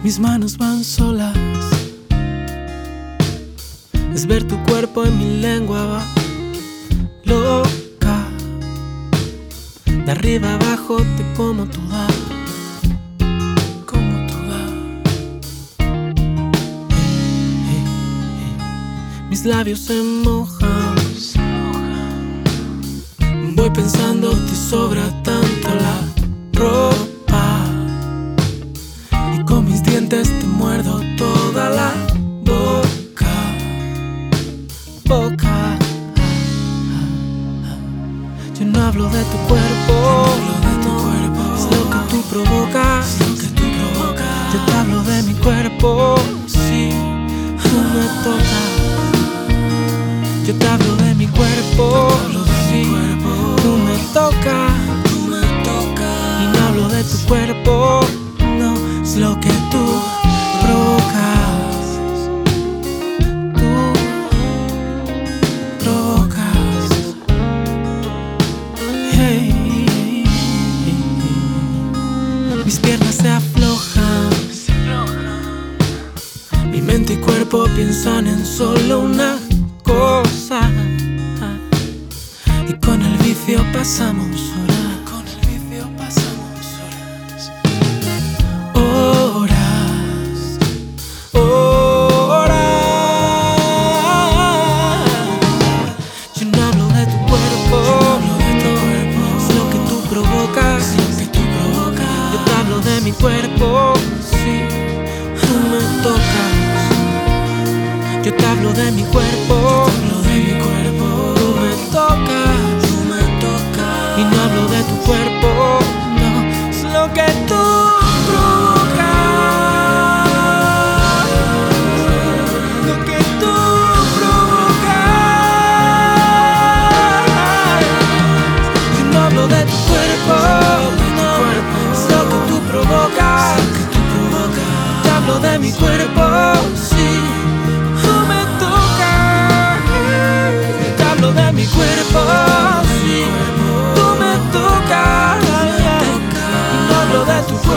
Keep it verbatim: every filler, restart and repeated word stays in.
Mis manos van solas, es ver tu cuerpo en mi lengua, va loca. De arriba abajo te como tú das, como tú das. Hey, hey, hey. Mis labios se mojan, voy pensando te sobra tanto la ropa. Con mis dientes te muerdo toda la boca, boca. Yo no hablo de tu cuerpo, no, es lo que tú provocas, yo te hablo de mi cuerpo, si tú me tocas. Yo te hablo de mi cuerpo, si tú me tocas. Y no hablo de tu cuerpo, es lo que tú provocas, tú provocas. Hey, mis piernas se aflojan, mi mente y cuerpo piensan en solo una cosa, y con el vicio pasamos horas. De mi cuerpo, si tú me tocas. Yo te hablo de mi cuerpo, tú me tocas. Y no hablo de tu cuerpo, no, es lo que tú provocas, lo que tú provocas. Yo no hablo de tu cuerpo, provocas, te hablo de mi cuerpo, si tú me tocas. Te hablo de mi cuerpo, si tú me tocas. Y no hablo de tu cuerpo.